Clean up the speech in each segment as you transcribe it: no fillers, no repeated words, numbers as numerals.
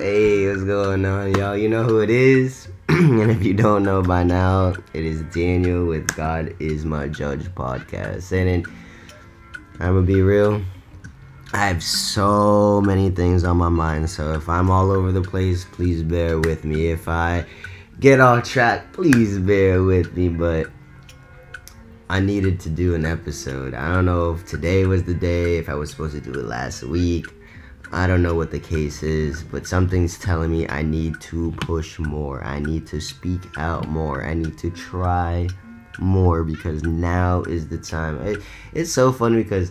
Hey, what's going on, y'all? You know who it is? And if you don't know by now, it is Daniel with God is My Judge podcast. And I'm gonna be real, I have so many things on my mind, so if I'm all over the place, please bear with me. If I get off track, please bear with me, but I needed to do an episode. I don't know if today was the day, if I was supposed to do it last week. I don't know what the case is, but something's telling me I need to push more. I need to speak out more. I need to try more because now is the time. It's so funny because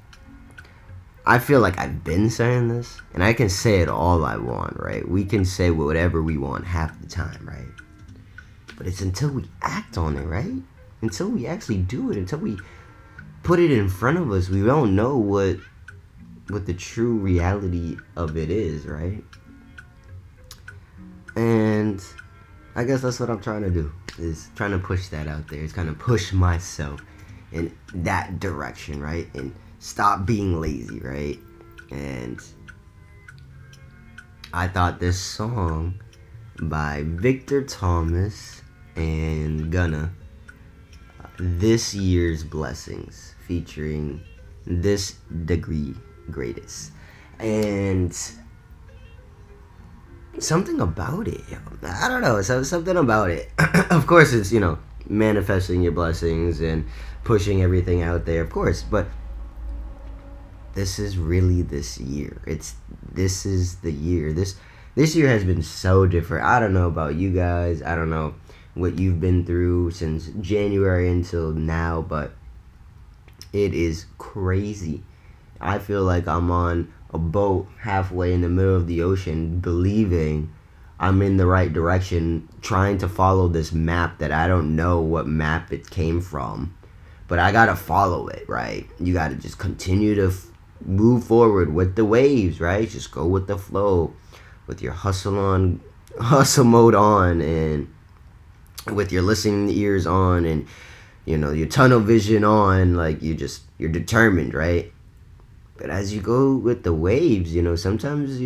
I feel like I've been saying this, and I can say it all I want, right? We can say whatever we want half the time, right? But it's until we act on it, right? Until we actually do it, until we put it in front of us, we don't know what the true reality of it is, right? And I guess that's what I'm trying to do, is trying to push that out there. It's kind of push myself in that direction, right? And stop being lazy, right? And I thought this song by Victor Thomas and Gunna, This Year's Blessings, featuring This Degree Greatest, and something about it, I don't know, something about it. Of course, it's, manifesting your blessings and pushing everything out there, of course, but this is really this year. This is the year. This year has been so different. I don't know about you guys. I don't know what you've been through since January until now, but it is crazy. I feel like I'm on a boat halfway in the middle of the ocean, believing I'm in the right direction, trying to follow this map that I don't know what map it came from, but I gotta follow it, right? You gotta just continue to move forward with the waves, right? Just go with the flow, with your hustle mode on, and with your listening ears on, and your tunnel vision on. Like you're determined, right? But as you go with the waves, sometimes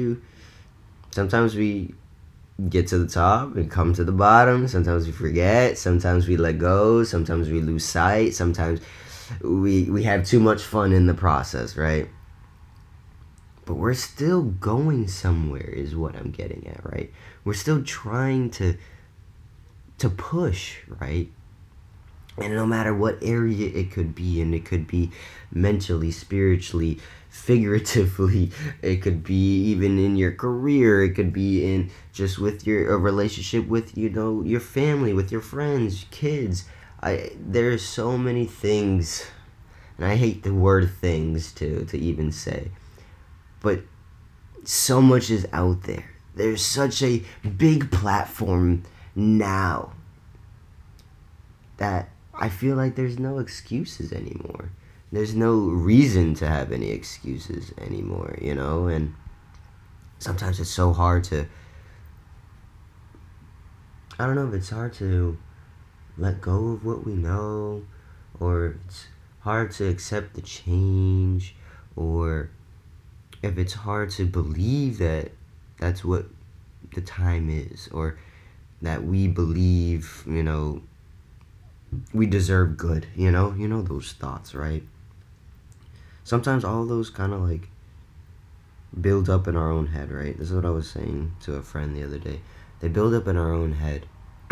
we get to the top and come to the bottom. Sometimes we forget. Sometimes we let go. Sometimes we lose sight. Sometimes we have too much fun in the process, right? But we're still going somewhere is what I'm getting at, right? We're still trying to push, right? And no matter what area it could be, and it could be mentally, spiritually, figuratively, it could be even in your career, it could be in just with a relationship with, your family, with your friends, kids. There's so many things, and I hate the word things to even say, but so much is out there. There's such a big platform now that I feel like there's no excuses anymore. There's no reason to have any excuses anymore, and sometimes it's so hard to, I don't know if it's hard to let go of what we know, or it's hard to accept the change, or if it's hard to believe that that's what the time is, or that we believe, we deserve good, those thoughts, right? Sometimes all those kind of like build up in our own head, right? This is what I was saying to a friend the other day. They build up in our own head.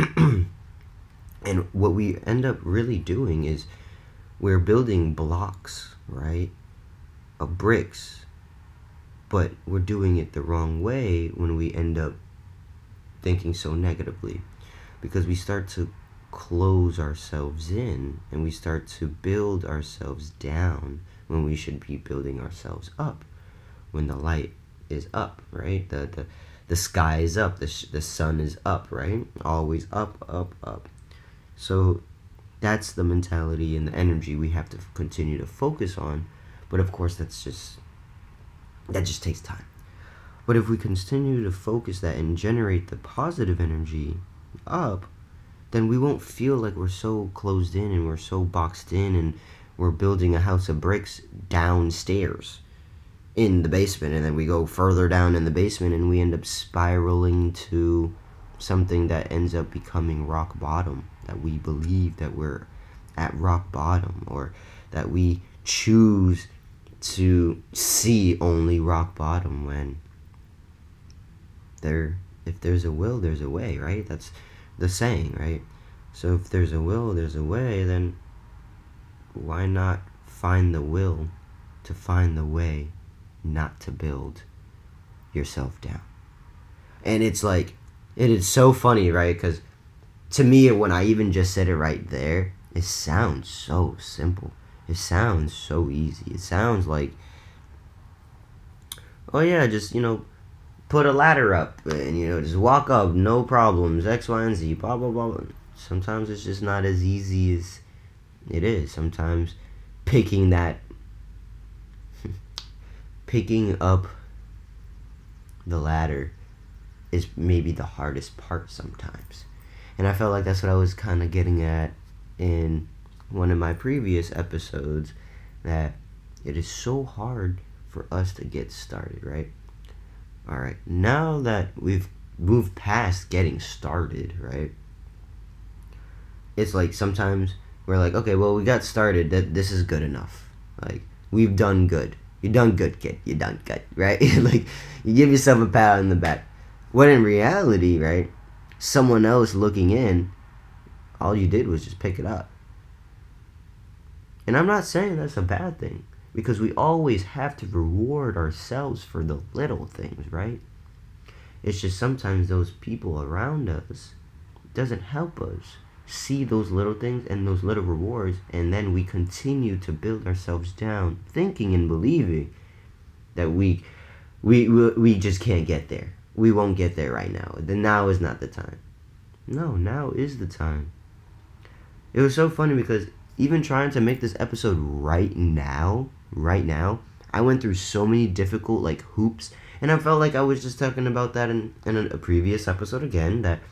And what we end up really doing is we're building blocks, right? Of bricks. But we're doing it the wrong way when we end up thinking so negatively. Because we start to close ourselves in, and we start to build ourselves down when we should be building ourselves up, when the light is up, right? The sky is up, the sun is up, right? Always up, up, up. So that's the mentality and the energy we have to continue to focus on. But of course, that just takes time. But if we continue to focus that and generate the positive energy up, then we won't feel like we're so closed in and we're so boxed in and we're building a house of bricks downstairs. in the basement, and then we go further down in the basement, and we end up spiraling to something that ends up becoming rock bottom, that we believe that we're at rock bottom, or that we choose to see only rock bottom, when if there's a will, there's a way, right? That's the saying, right? So if there's a will, there's a way, then why not find the will to find the way not to build yourself down? And it's like, it is so funny, right? Because to me, when I even just said it right there, it sounds so simple. It sounds so easy. It sounds like, oh yeah, just, put a ladder up and, just walk up, no problems, X, Y, and Z, blah, blah, blah. Sometimes it's just not as easy as it is. Sometimes picking up the ladder is maybe the hardest part sometimes. And I felt like that's what I was kind of getting at in one of my previous episodes, that it is so hard for us to get started, right? Alright, now that we've moved past getting started, right? It's like sometimes we're like, okay, well, we got started, that this is good enough. Like, we've done good. You done good, kid. You done good, right? Like, you give yourself a pat on the back. When in reality, right, someone else looking in, all you did was just pick it up. And I'm not saying that's a bad thing, because we always have to reward ourselves for the little things, right? It's just sometimes those people around us doesn't help us see those little things and those little rewards, and then we continue to build ourselves down, thinking and believing that we just can't get there. We won't get there right now. Then now is not the time. No, now is the time. It was so funny because even trying to make this episode right now, I went through so many difficult hoops, and I felt like I was just talking about that in a previous episode again, that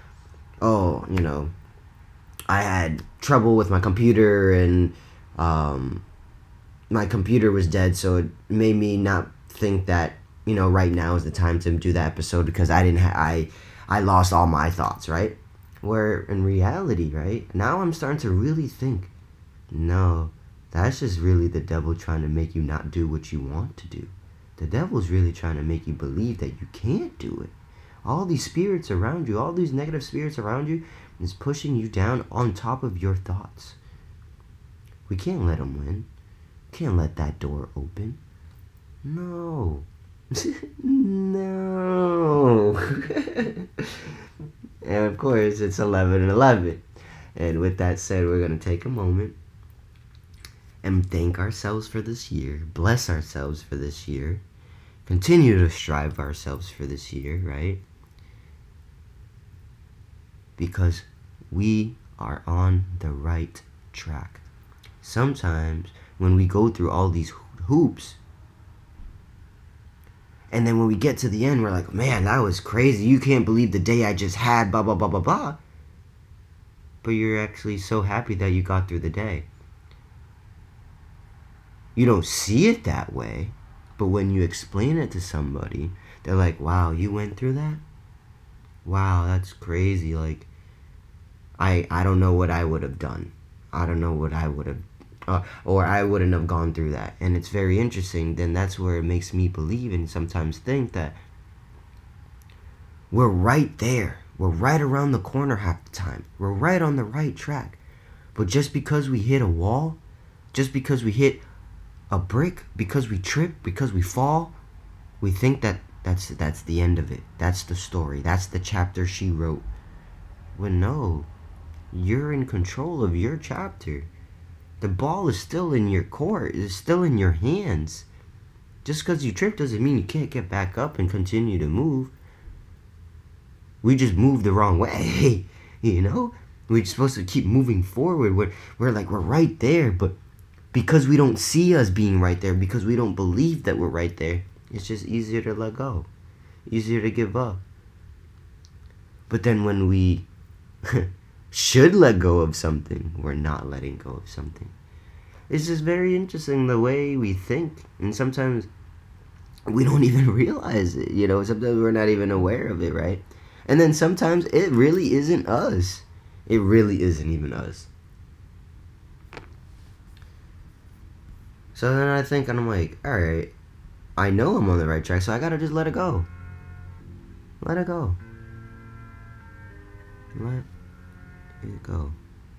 I had trouble with my computer, and my computer was dead, so it made me not think that right now is the time to do that episode, because I lost all my thoughts, right? Where in reality, right, now I'm starting to really think, no, that's just really the devil trying to make you not do what you want to do. The devil's really trying to make you believe that you can't do it. All these spirits around you, all these negative spirits around you, is pushing you down on top of your thoughts. We can't let them win. Can't let that door open. No. No. And of course, it's 11:11. And with that said, we're going to take a moment and thank ourselves for this year, bless ourselves for this year, continue to strive ourselves for this year, right? Because we are on the right track. Sometimes when we go through all these hoops, and then when we get to the end, we're like, man, that was crazy. You can't believe the day I just had, blah, blah, blah, blah, blah. But you're actually so happy that you got through the day. You don't see it that way, but when you explain it to somebody, they're like, wow, you went through that? Wow, that's crazy. Like, I don't know what I would have done. I don't know what I would have, or I wouldn't have gone through that. And it's very interesting. Then that's where it makes me believe and sometimes think that we're right there. We're right around the corner half the time. We're right on the right track. But just because we hit a wall, just because we hit a brick, because we trip, because we fall, we think that that's the end of it. That's the story. That's the chapter she wrote. Well, no. You're in control of your chapter. The ball is still in your court. It's still in your hands. Just because you trip doesn't mean you can't get back up and continue to move. We just moved the wrong way, We're supposed to keep moving forward. We're right there, but because we don't see us being right there, because we don't believe that we're right there, it's just easier to let go, easier to give up. But then when we should let go of something, we're not letting go of something. It's just very interesting the way we think, and sometimes we don't even realize it. Sometimes we're not even aware of it, right? And then sometimes it really isn't us. It really isn't even us. So then I think, and I'm like, all right, I know I'm on the right track, so I gotta just let it go. Let it go. Let it go.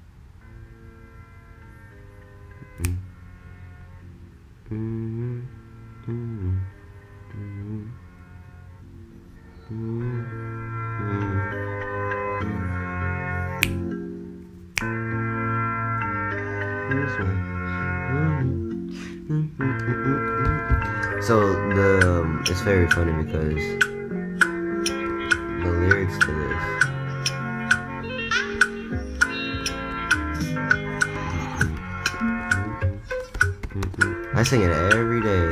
Mm-hmm. Mm-hmm. Mm-hmm. So it's very funny because the lyrics to this. I sing it every day.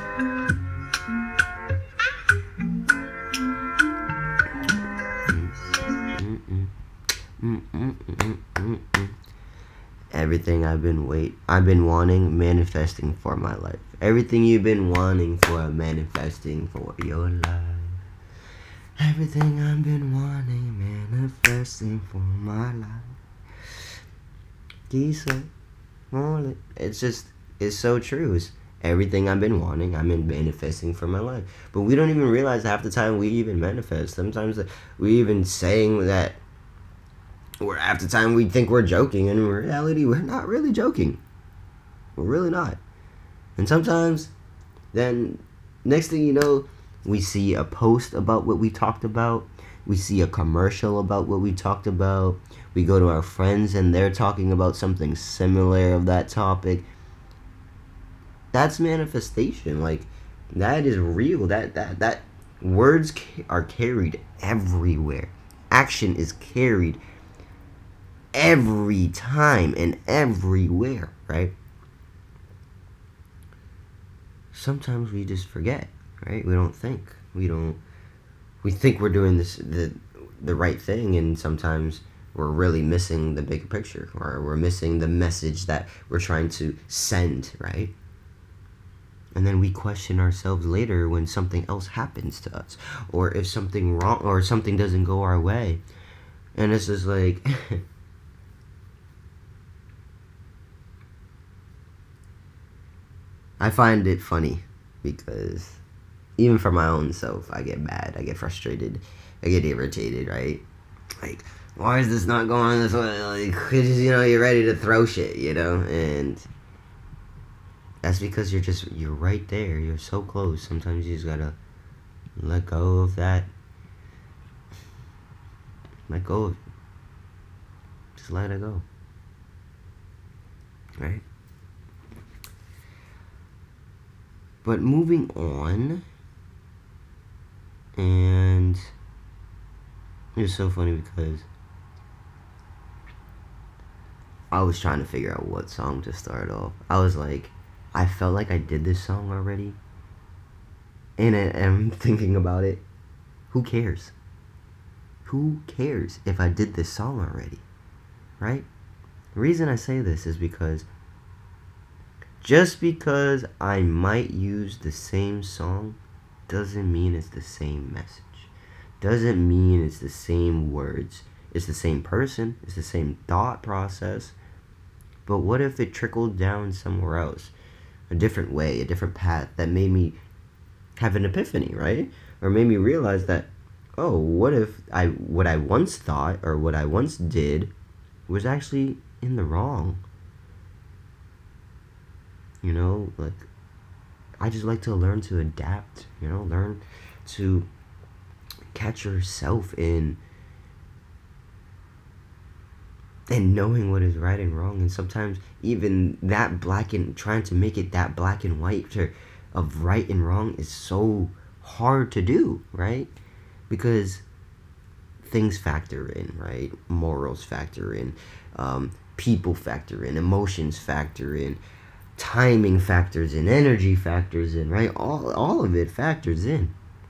Everything I've been wanting, manifesting for my life. Everything you've been wanting for, manifesting for your life. Everything I've been wanting, manifesting for my life. It's so true. It's everything I've been wanting, I'm manifesting for my life. But we don't even realize half the time we even manifest. Sometimes we even saying that, or half the time we think we're joking, and in reality, we're not really joking. We're really not. And sometimes, then, next thing you know, we see a post about what we talked about. We see a commercial about what we talked about. We go to our friends and they're talking about something similar of that topic. That's manifestation. Like, that is real. That words are carried everywhere. Action is carried every time and everywhere, right? Sometimes we just forget, right? We don't think. We think we're doing the right thing, and sometimes we're really missing the big picture, or we're missing the message that we're trying to send, right? And then we question ourselves later when something else happens to us, or if something wrong, or something doesn't go our way. And it's just like I find it funny because even for my own self, I get mad, I get frustrated, I get irritated, right? Like, why is this not going this way? Like, cause, you're ready to throw shit, and that's because you're right there. You're so close. Sometimes you just gotta let go of that. Let go of it. Just let it go. Right? But moving on, and it's so funny because I was trying to figure out what song to start off. I was like, I felt like I did this song already, and I'm thinking about it. Who cares? Who cares if I did this song already, right? The reason I say this is because just because I might use the same song doesn't mean it's the same message. Doesn't mean it's the same words. It's the same person. It's the same thought process. But what if it trickled down somewhere else? A different way, a different path that made me have an epiphany, right? Or made me realize that, oh, what if what I once thought or what I once did was actually in the wrong? Like, I just like to learn to adapt, learn to catch yourself in and knowing what is right and wrong. And sometimes even that trying to make it that black and white of right and wrong is so hard to do, right? Because things factor in, right? Morals factor in, people factor in, emotions factor in, timing factors in, energy factors in, right? All of it factors in.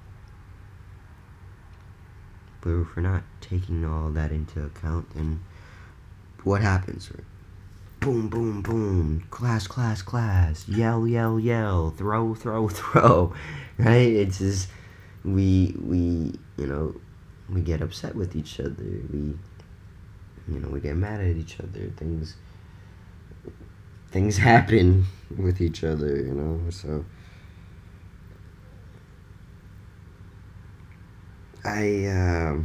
But if we're not taking all that into account, then what happens, right? boom, boom, boom, class, class, class, yell, yell, yell, throw, throw, throw, right? It's just, we get upset with each other. We get mad at each other. Things happen with each other, so I,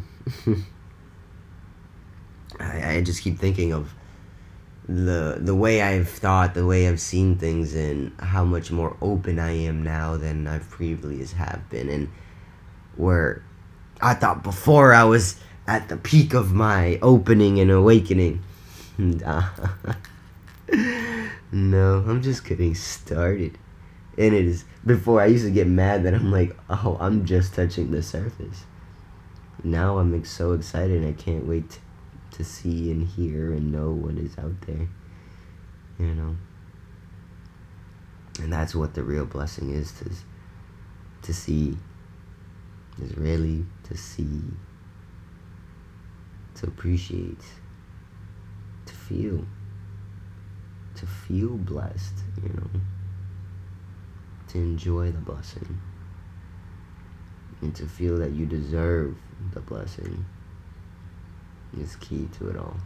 I just keep thinking of the way I've thought, the way I've seen things, and how much more open I am now than I previously have been, and where I thought before I was at the peak of my opening and awakening. No, I'm just getting started. And it is, before I used to get mad that I'm like, oh, I'm just touching the surface. Now I'm so excited, I can't wait to see and hear and know what is out there, And that's what the real blessing is, to see, is really to see, to appreciate, to feel blessed, to enjoy the blessing, and to feel that you deserve the blessing is key to it all.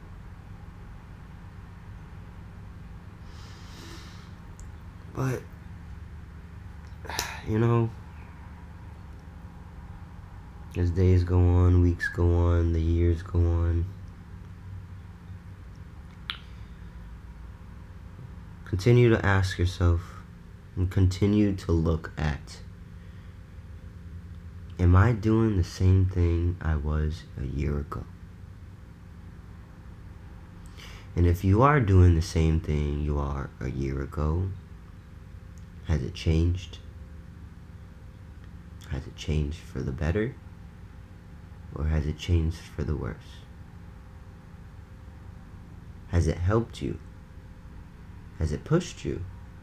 But, as days go on, weeks go on, the years go on, continue to ask yourself and continue to look at, am I doing the same thing I was a year ago? And if you are doing the same thing you are a year ago, has it changed? Has it changed for the better? Or has it changed for the worse? Has it helped you? Has it pushed you?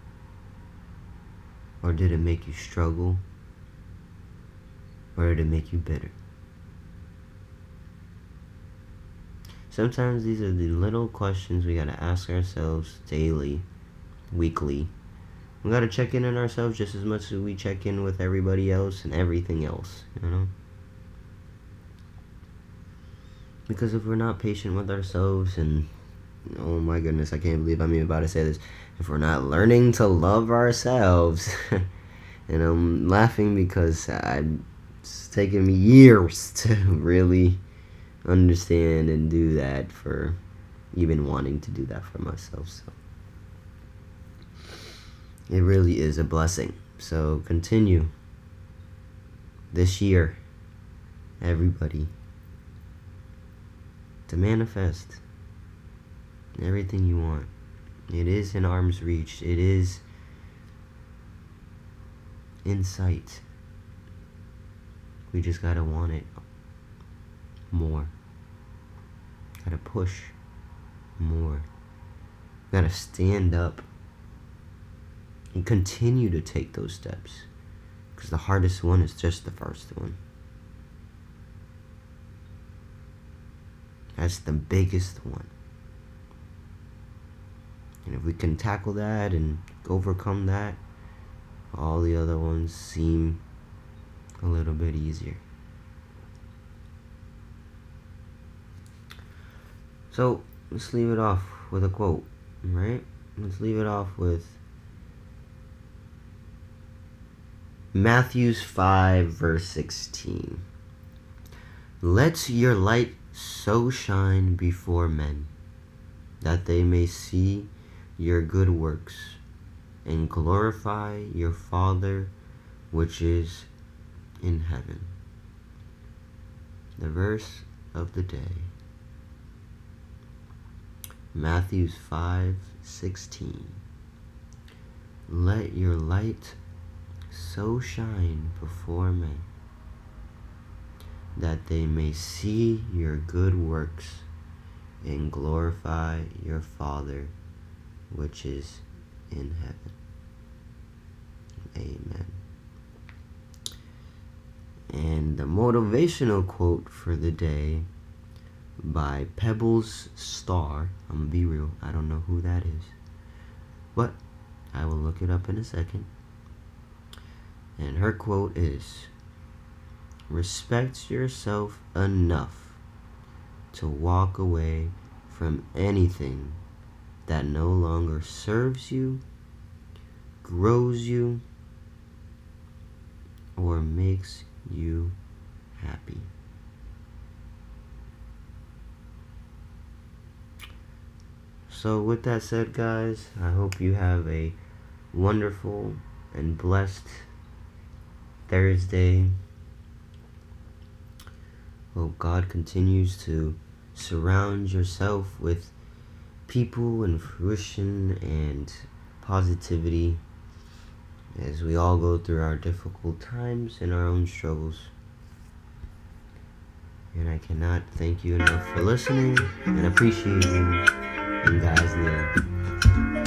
Or did it make you struggle? Or did it make you bitter? Sometimes these are the little questions we gotta ask ourselves daily, weekly. We gotta check in on ourselves just as much as we check in with everybody else and everything else, Because if we're not patient with ourselves, and oh my goodness, I can't believe I'm even about to say this, if we're not learning to love ourselves, and I'm laughing because it's taken me years to really understand and do that, for even wanting to do that for myself. So it really is a blessing. So continue this year, everybody, to manifest everything you want. It is in arm's reach. It is in sight. We just gotta want it more. Gotta push more. Gotta stand up and continue to take those steps, because the hardest one is just the first one. That's the biggest one. And if we can tackle that and overcome that, all the other ones seem a little bit easier. So let's leave it off with a quote, right? Let's leave it off with Matthew 5, verse 16. Let your light so shine before men, that they may see your good works and glorify your Father which is in heaven. The verse of the day, Matthew 5:16. Let your light so shine before men, that they may see your good works and glorify your Father which is in heaven. Amen. And the motivational quote for the day, by Pebbles Star. I'm gonna be real, I don't know who that is, but I will look it up in a second. And her quote is, "Respect yourself enough to walk away from anything that no longer serves you, grows you, or makes you happy." So with that said, guys, I hope you have a wonderful and blessed Thursday. Hope God continues to surround yourself with people and fruition and positivity as we all go through our difficult times and our own struggles. And I cannot thank you enough for listening and appreciate you. And guys, Neil.